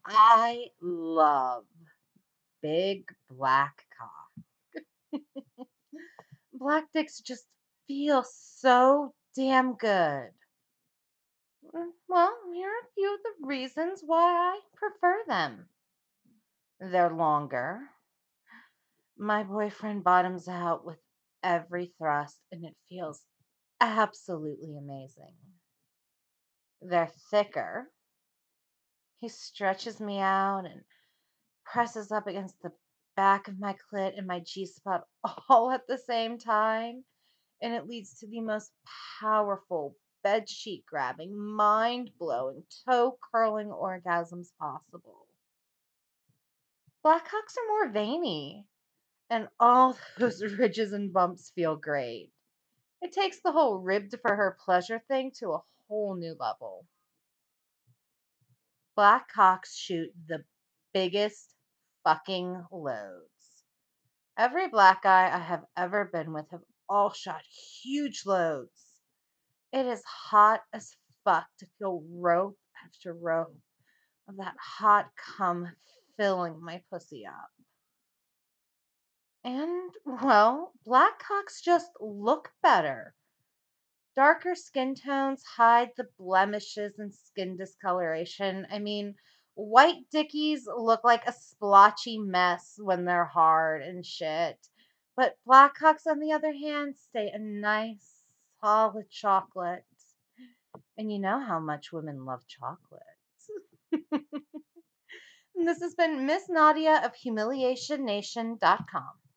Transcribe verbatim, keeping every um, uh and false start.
I love big black cock. Black dicks just feel so damn good. Mm, Well, here are a few of the reasons why I prefer them. They're longer. My boyfriend bottoms out with every thrust, and it feels absolutely amazing. They're thicker. He stretches me out and presses up against the back of my clit and my G spot all at the same time. And it leads to the most powerful, bed sheet grabbing, mind blowing, toe curling orgasms possible. Blackhawks are more veiny, and all those ridges and bumps feel great. It takes the whole ribbed for her pleasure thing to a whole new level. Blackhawks shoot the biggest fucking loads. Every black guy I have ever been with have all shot huge loads. It is hot as fuck to feel rope after rope of that hot cum filling my pussy up. And, well, Blackhawks just look better. Darker skin tones hide the blemishes and skin discoloration. I mean, white dickies look like a splotchy mess when they're hard and shit. But Blackhawks, on the other hand, stay a nice, solid chocolate. And you know how much women love chocolate. And this has been Miss Nadia of humiliation nation dot com.